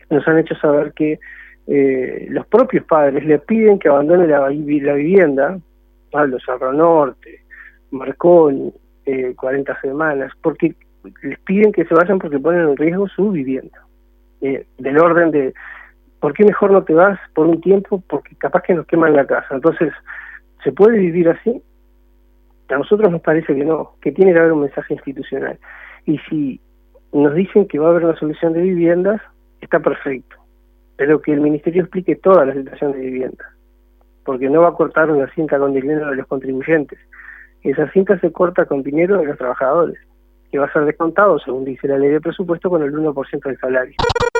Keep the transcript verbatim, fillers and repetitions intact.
nos han hecho saber que eh, los propios padres le piden que abandone la, la vivienda, Pablo Cerro Norte, Marconi, eh, cuarenta semanas, porque les piden que se vayan porque ponen en riesgo su vivienda. Eh, del orden de, ¿por qué mejor no te vas por un tiempo? Porque capaz que nos queman la casa. Entonces, ¿se puede vivir así? A nosotros nos parece que no, que tiene que haber un mensaje institucional. Y si nos dicen que va a haber una solución de viviendas, está perfecto, pero que el Ministerio explique toda la situación de vivienda, porque no va a cortar una cinta con dinero de los contribuyentes. Esa cinta se corta con dinero de los trabajadores, que va a ser descontado, según dice la ley de presupuesto, con el uno por ciento del salario.